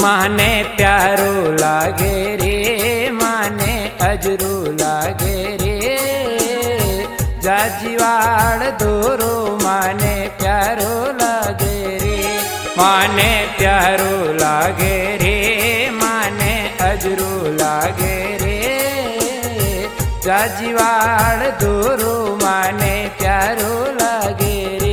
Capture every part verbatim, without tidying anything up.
माने प्यारो लागे रे, माने अजरू लागे रे। जाजीवाड़ दोरो माने प्यारो लागे रे, माने प्यारो लागे रे, माने अजरू लागे रे। जाजीवाड़ दोरो माने प्यारो लागे रे।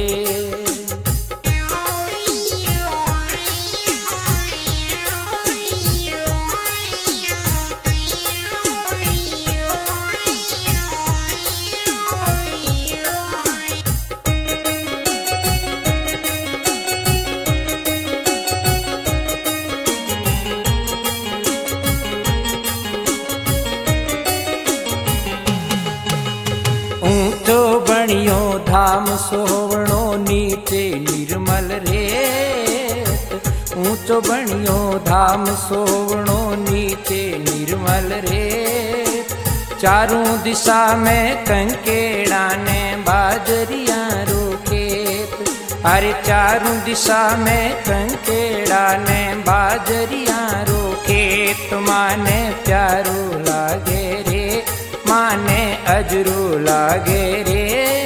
ऊंचो बणियो धाम सोवणो नीचे निर्मल रेत। ऊंचो बणियो धाम सोवणो नीचे निर्मल रेत। चारों दिशा में कंकेड़ा ने बाजरिया रोकेत। अरे चारों दिशा में कंकेड़ा ने बाजरिया रोकेत। माने प्यारो लागे रे, माने अजरू लागे रे।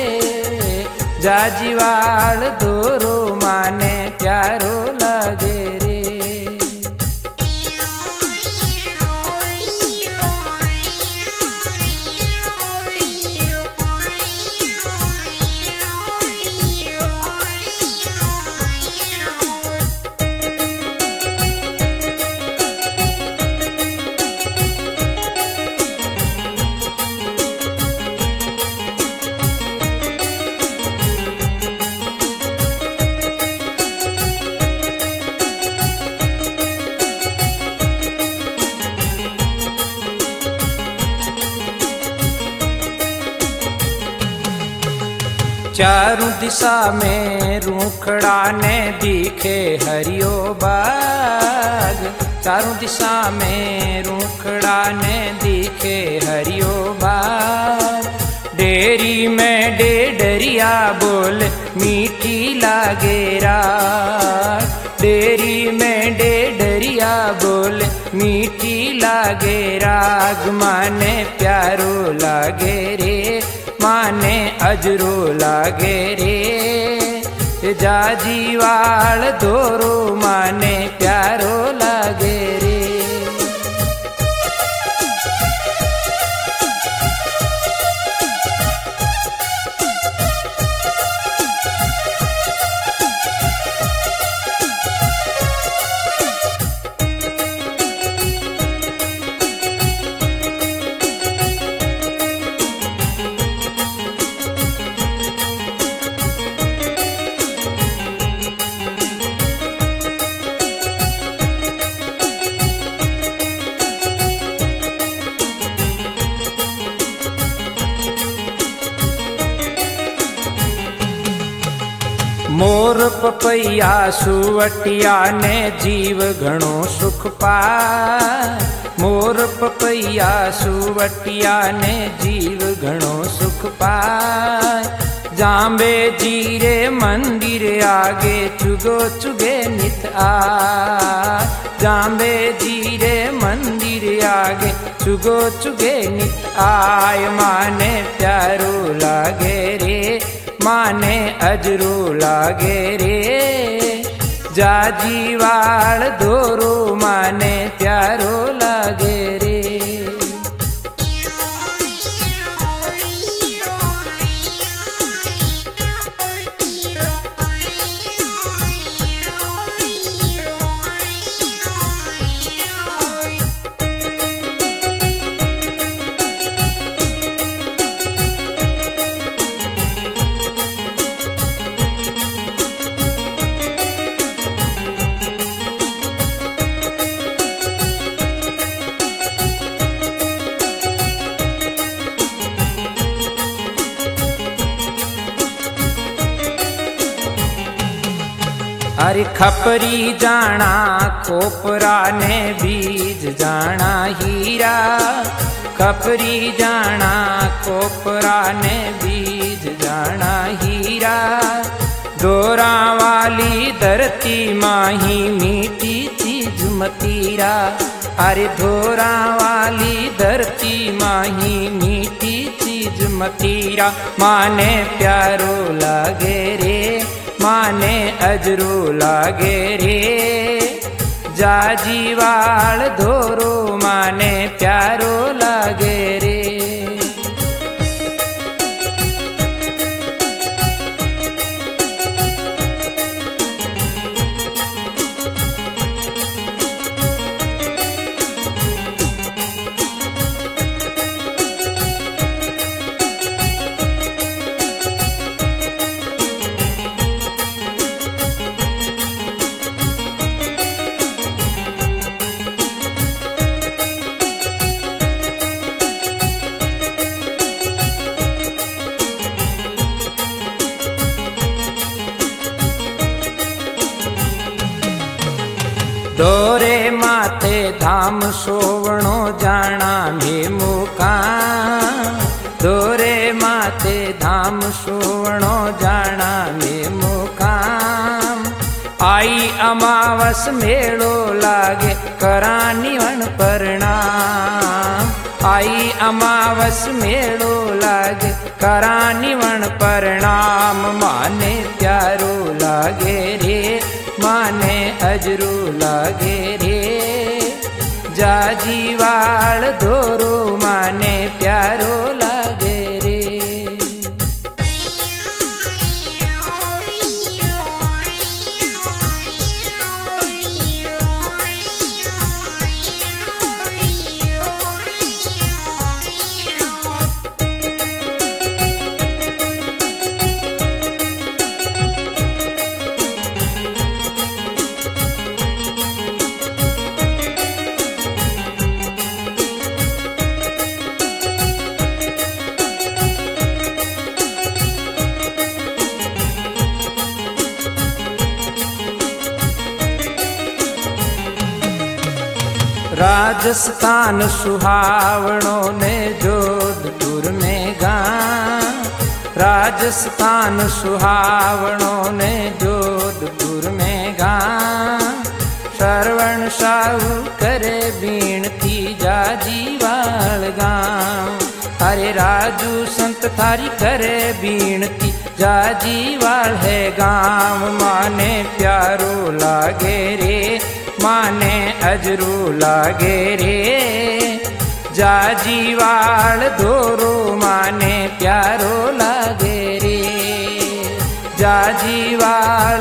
जाजीवाड़ दोरो माने प्यारो लागे रे। चारों दिशा में रूखड़ा ने दिखे हरियो बाग। चारों दिशा में रूखड़ा ने दिखे हरियो बाग। डेरी में डेडरिया बोल मीठी लागे राग। डेरी में डेडरिया बोल मीठी लागे राग। माने प्यारो लागे रे, माने अजरू लागे रे। जाजीवाड़ दोरो माने प्यारो लागे रे। मोर पपैया सुवटिया ने जीव घणो सुख पाए। मोर पपैया सुवटिया ने जीव घणो सुख पाए। जांबे जीरे मंदिर आगे चुगो चुगे नित आ। जांबे जीरे मंदिर आगे चुगो चुगे नित आय। माने प्यारो लागे रे, माने अजरू लागे रे। जाजीवाड़ दोरो माने प्यारो लागे रे। अरे खपरी जाना खोपरा ने बीज जाना हीरा। खपरी जाना खोपरा ने बीज जाना हीरा। डोरा वाली धरती माही मीठी चीज मतीरा। अरे धोरा वाली धरती माही मीठी चीज मतीरा। माने प्यारो लागे रे, माने अजरू लागे रे। जाजीवाल धोरो माने प्यारो लागे रे। दोरे माते धाम सोवणो जाना में मुका। दोरे माते धाम सोवणो जाना में मुकाम। आई अमावस मेड़ो लागे करानी वन परिणाम। आई अमावस मेड़ो लागे करानी वन परिणाम। माने प्यारो लागे रे, माने अजरू लागे रे। जाजीवाल धोरो माने प्यारो लागे रे। राजस्थान सुहावणो ने जोधपुर में गा। राजस्थान सुहावणो ने जोधपुर में गा। श्रवण साहू करे बीणती जाजीवाल गाँव। अरे राजू संत थारी करे बीणती जाजीवाल है गाँव। माने प्यारो लागे रे, माने अजरू लागे रे। जाजीवाल धोरो माने प्यारो लागे रे। जाजीवाल